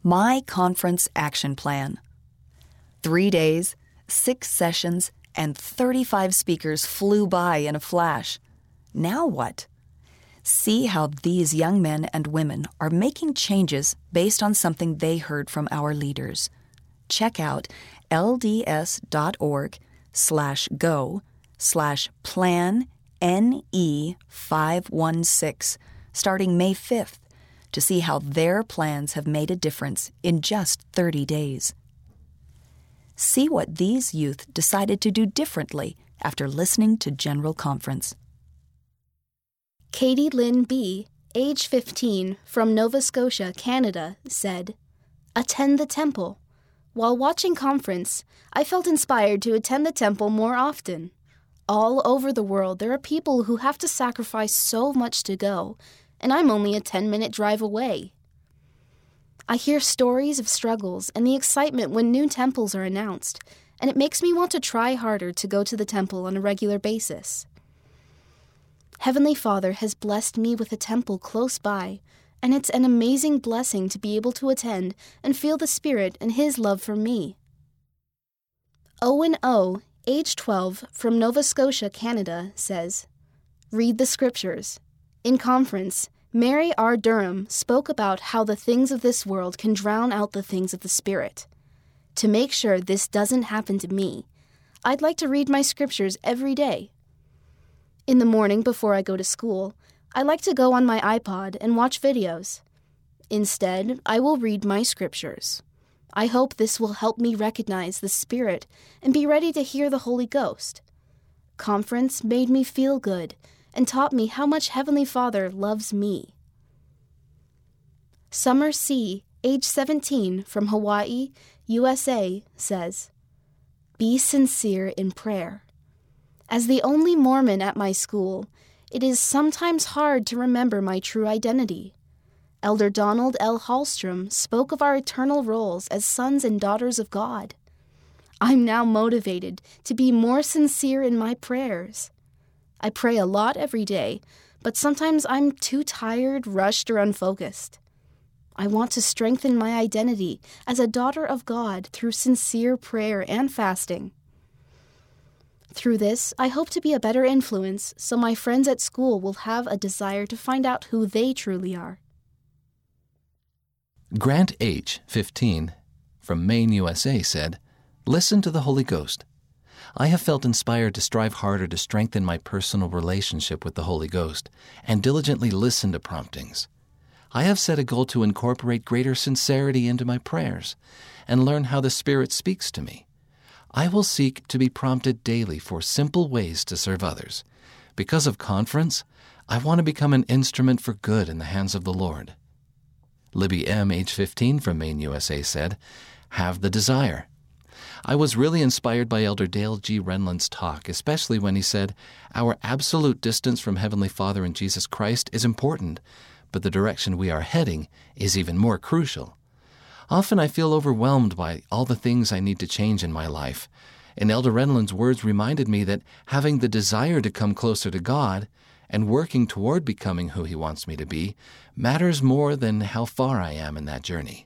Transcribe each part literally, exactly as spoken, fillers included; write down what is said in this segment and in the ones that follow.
My Conference Action Plan. Three days, six sessions, and thirty-five speakers flew by in a flash. Now what? See how these young men and women are making changes based on something they heard from our leaders. Check out lds.org slash go slash plan NE five one six starting May fifth to see how their plans have made a difference in just thirty days. See what these youth decided to do differently after listening to General Conference. Katie Lynn B., age fifteen, from Nova Scotia, Canada, said, "Attend the temple. While watching conference, I felt inspired to attend the temple more often. All over the world, there are people who have to sacrifice so much to go, and I'm only a ten-minute drive away. I hear stories of struggles and the excitement when new temples are announced, and it makes me want to try harder to go to the temple on a regular basis. Heavenly Father has blessed me with a temple close by, and it's an amazing blessing to be able to attend and feel the Spirit and His love for me." Owen O., age twelve, from Nova Scotia, Canada, says, "Read the Scriptures. In conference, Mary R. Durham spoke about how the things of this world can drown out the things of the Spirit. To make sure this doesn't happen to me, I'd like to read my Scriptures every day. In the morning before I go to school, I like to go on my iPod and watch videos. Instead, I will read my Scriptures. I hope this will help me recognize the Spirit and be ready to hear the Holy Ghost. Conference made me feel good and taught me how much Heavenly Father loves me." Summer C., age seventeen, from Hawaii, U S A, says, "Be sincere in prayer. As the only Mormon at my school, it is sometimes hard to remember my true identity. Elder Donald L. Hallstrom spoke of our eternal roles as sons and daughters of God. I'm now motivated to be more sincere in my prayers. I pray a lot every day, but sometimes I'm too tired, rushed, or unfocused. I want to strengthen my identity as a daughter of God through sincere prayer and fasting. Through this, I hope to be a better influence so my friends at school will have a desire to find out who they truly are." Grant H., fifteen, from Maine, U S A, said, "Listen to the Holy Ghost. I have felt inspired to strive harder to strengthen my personal relationship with the Holy Ghost and diligently listen to promptings. I have set a goal to incorporate greater sincerity into my prayers and learn how the Spirit speaks to me. I will seek to be prompted daily for simple ways to serve others. Because of conference, I want to become an instrument for good in the hands of the Lord." Libby M., age fifteen, from Maine, U S A, said, "Have the desire. I was really inspired by Elder Dale G. Renlund's talk, especially when he said, 'Our absolute distance from Heavenly Father and Jesus Christ is important, but the direction we are heading is even more crucial. Often I feel overwhelmed by all the things I need to change in my life, and Elder Renlund's words reminded me that having the desire to come closer to God and working toward becoming who He wants me to be matters more than how far I am in that journey."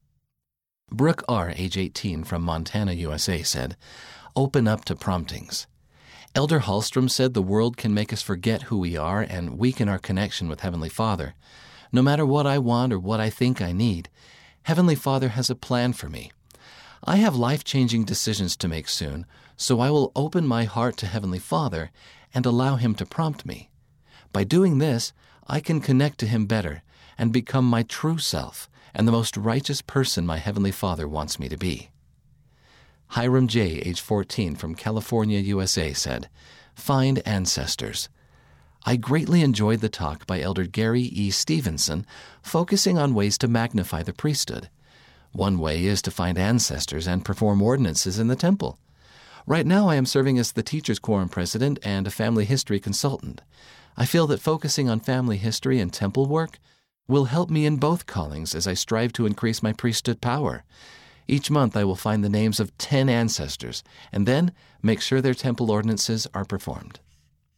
Brooke R., age eighteen, from Montana, U S A, said, "Open up to promptings. Elder Hallstrom said the world can make us forget who we are and weaken our connection with Heavenly Father. No matter what I want or what I think I need, Heavenly Father has a plan for me. I have life-changing decisions to make soon, so I will open my heart to Heavenly Father and allow Him to prompt me. By doing this, I can connect to Him better and become my true self and the most righteous person my Heavenly Father wants me to be." Hiram J., age fourteen, from California, U S A, said, "Find ancestors. I greatly enjoyed the talk by Elder Gary E. Stevenson focusing on ways to magnify the priesthood. One way is to find ancestors and perform ordinances in the temple. Right now I am serving as the Teachers Quorum President and a family history consultant. I feel that focusing on family history and temple work will help me in both callings as I strive to increase my priesthood power. Each month I will find the names of ten ancestors and then make sure their temple ordinances are performed."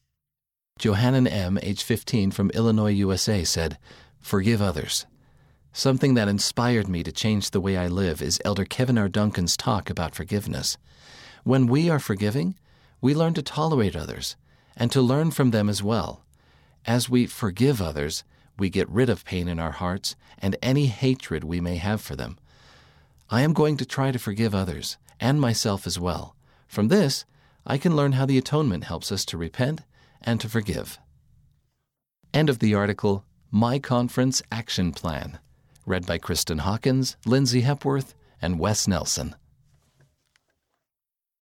Johannan M., age fifteen, from Illinois, U S A, said, "Forgive others. Something that inspired me to change the way I live is Elder Kevin R. Duncan's talk about forgiveness. When we are forgiving, we learn to tolerate others and to learn from them as well. As we forgive others, we get rid of pain in our hearts and any hatred we may have for them. I am going to try to forgive others and myself as well. From this, I can learn how the atonement helps us to repent and to forgive. End of the article, My Conference Action Plan, read by Kristen Hawkins, Lindsay Hepworth, and Wes Nelson.